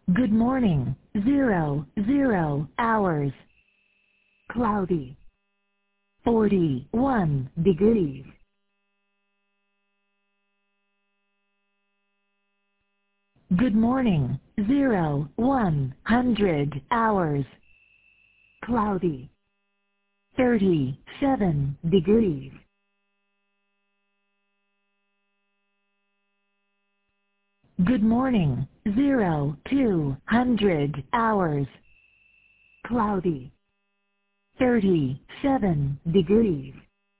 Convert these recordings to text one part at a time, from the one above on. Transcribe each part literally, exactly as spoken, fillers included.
Good morning. Zero, zero hours. Cloudy. forty-one degrees. Good morning. Zero, one hundred hours. Cloudy. thirty-seven degrees. Good morning. Zero, two hundred hours. Cloudy. thirty-seven degrees.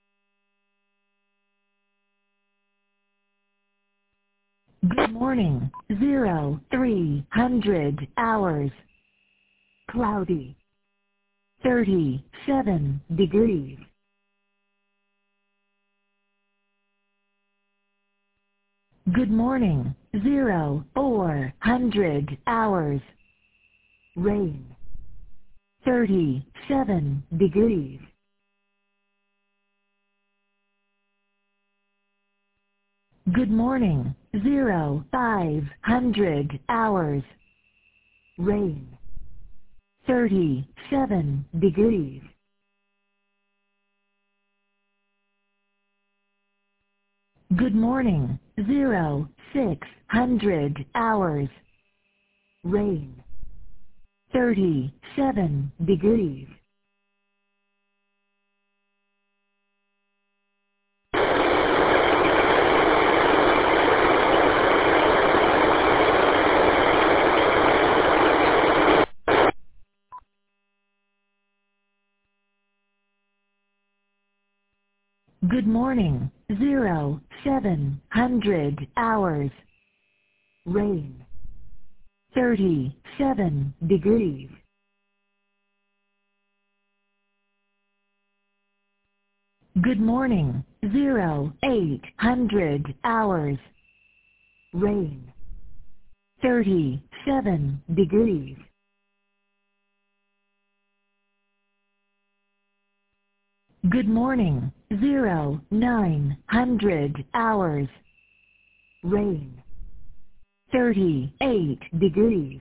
Good morning. Zero, three hundred hours. Cloudy. thirty-seven degrees. Good morning. Zero, four hundred hours. Rain. thirty-seven degrees. Good morning. Zero, five hundred hours. Rain. thirty-seven degrees. Good morning. Zero, six hundred hours. Rain. thirty-seven degrees. Good morning. Zero, seven hundred hours. Rain. thirty-seven degrees. Good morning. Zero, eight hundred hours. Rain. thirty-seven degrees. Good morning. Zero, nine hundred hours. Rain. thirty-eight degrees.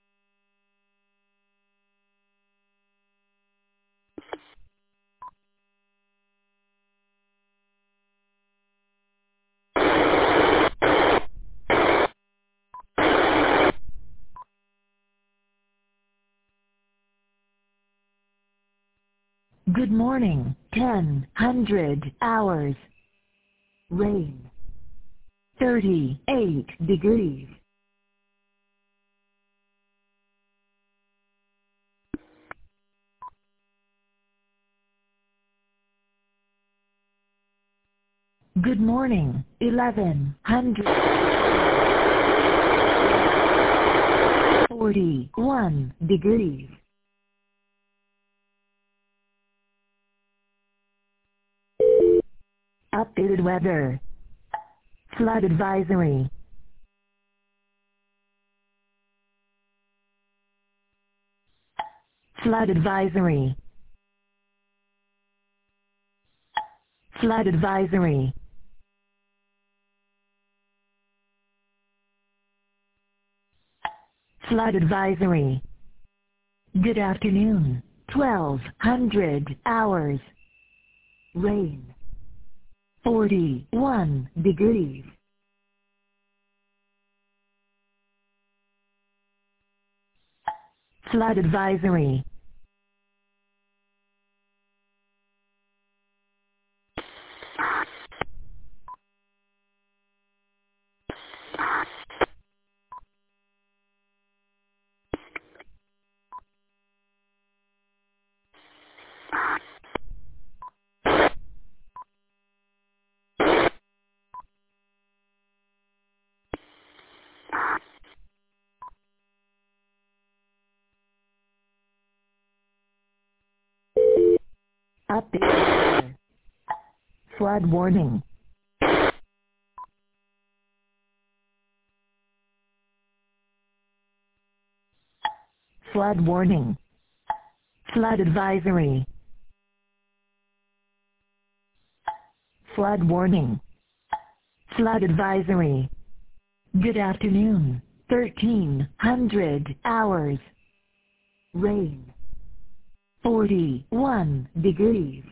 Good morning. Ten hundred hours. Rain. thirty-eight degrees. Good morning. Eleven hundred. Forty-one degrees. Updated weather. Flood advisory. Flood advisory. Flood advisory. Flood advisory. Good afternoon. Twelve hundred hours. Rain. Forty-one degrees. Flood advisory. Updated weather. Flood warning. Flood warning. Flood advisory. Flood warning. Flood advisory. Good afternoon. thirteen hundred hours. Rain. forty-one degrees.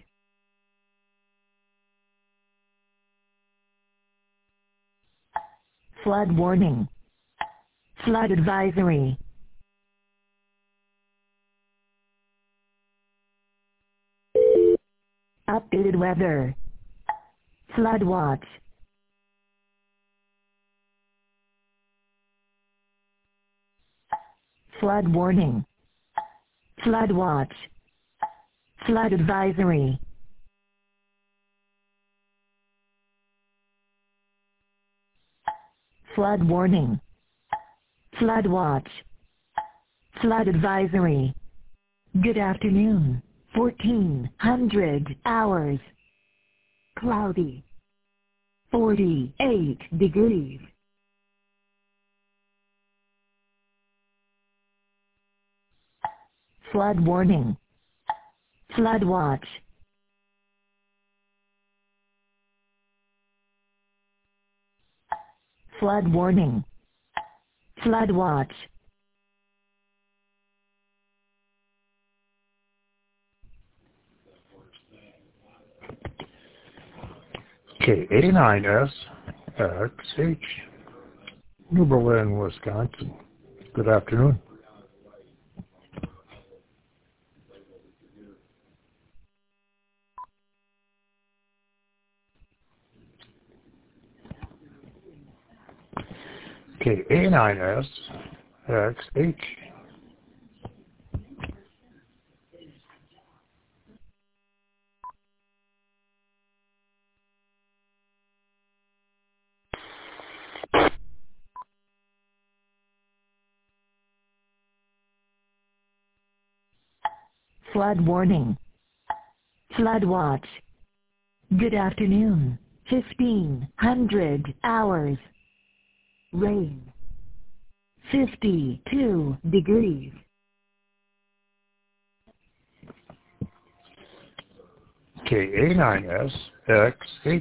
Flood warning. Flood advisory. Updated weather. Flood watch. Flood warning. Flood watch. Flood advisory. Flood warning. Flood watch. Flood advisory. Good afternoon. fourteen hundred hours. Cloudy. forty-eight degrees. Flood warning. Flood watch. Flood warning. Flood watch. K A nine S X H, New Berlin, Wisconsin. Good afternoon. K A nine S X H, Flood warning. Flood watch. Good afternoon. fifteen hundred hours. Rain. fifty-two degrees. K A nine S X H,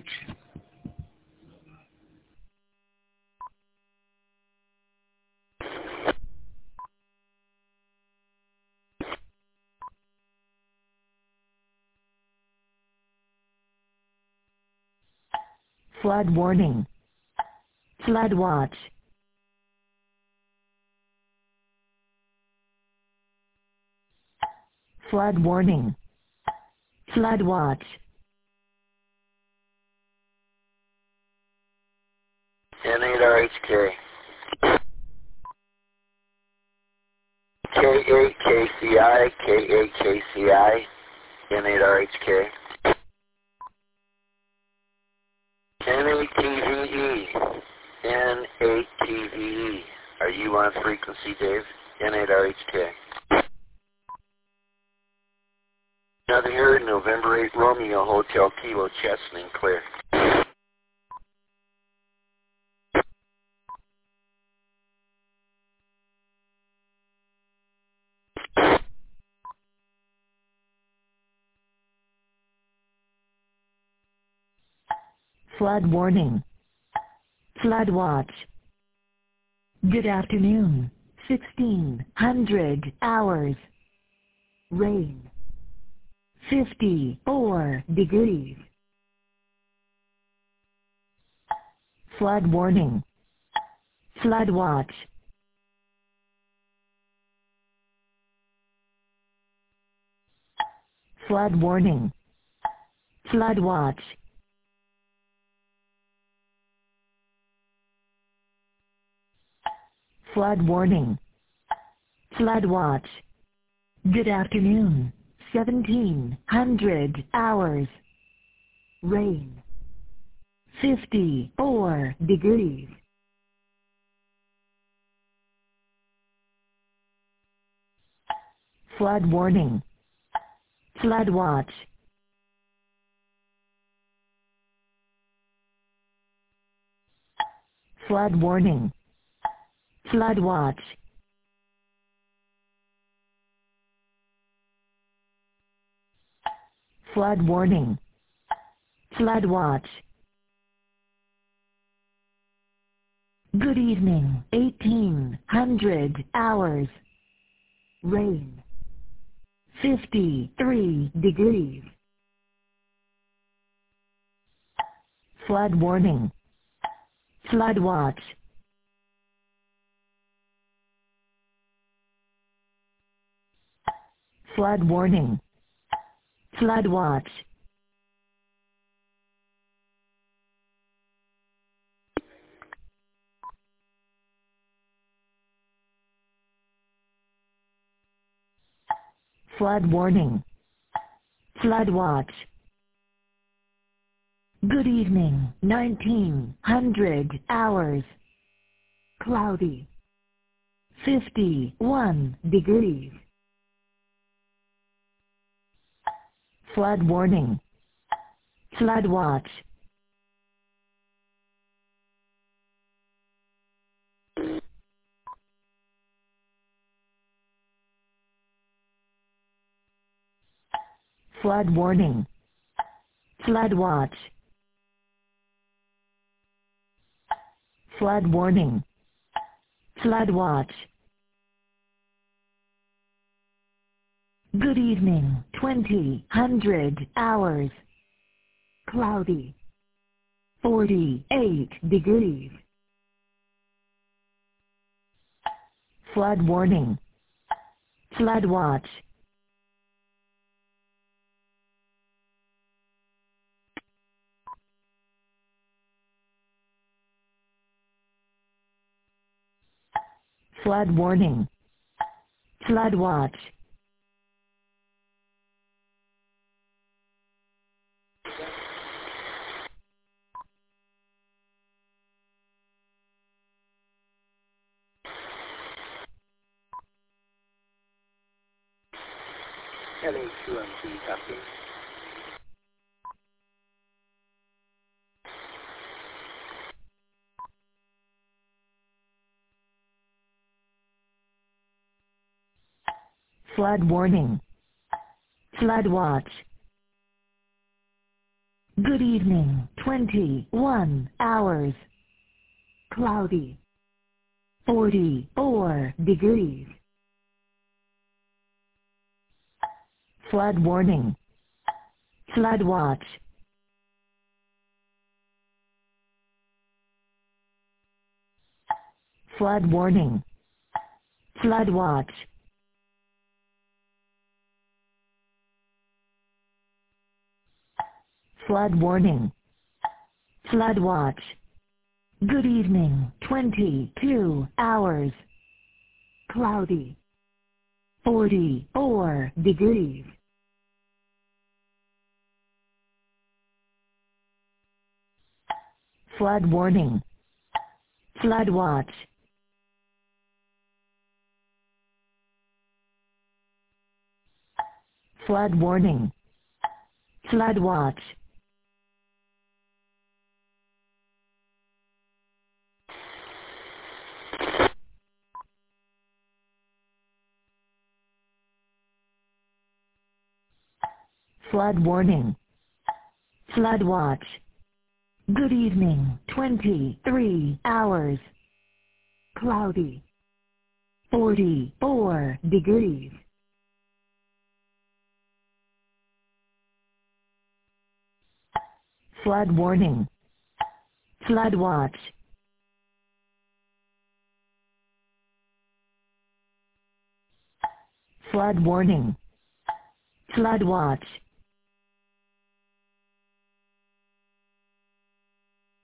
Flood warning. Flood watch. Flood warning. Flood watch. N eight R H K. K eight K C I, K eight K C I, N eight R H K. N eight T V E, N eight T V E. Are you on frequency, Dave? N eight R H K. Nothing heard, November eighth, Romeo, Hotel Kilo, Chesaning, clear. Flood warning. Flood watch. Good afternoon. sixteen hundred hours. Rain. fifty-four degrees. Flood warning. Flood watch. Flood warning. Flood watch. Flood warning. Flood watch. Good afternoon. seventeen hundred hours. Rain. fifty-four degrees. Flood warning. Flood watch. Flood warning. Flood watch. Flood warning. Flood watch. Good evening. eighteen hundred hours. Rain. fifty-three degrees. Flood warning. Flood watch. Flood warning. Flood watch. Flood warning. Flood watch. Good evening. nineteen hundred hours. Cloudy. fifty-one degrees. Flood warning. Flood watch. Flood warning. Flood watch. Flood warning. Flood watch. Good evening. twenty hundred hours. Cloudy. forty-eight degrees. Flood warning. Flood watch. Flood warning. Flood watch. Hello, two and three, copy. Flood warning. Flood watch. Good evening. twenty-one hours. Cloudy. forty-four degrees. Flood warning. Flood watch. Flood warning. Flood watch. Flood warning. Flood watch. Good evening. twenty-two hours. Cloudy. forty-four degrees. Flood warning. Flood watch. Flood warning. Flood watch. Flood warning. Flood watch. Good evening. twenty-three hours. Cloudy. forty-four degrees. Flood warning. Flood watch. Flood warning. Flood watch.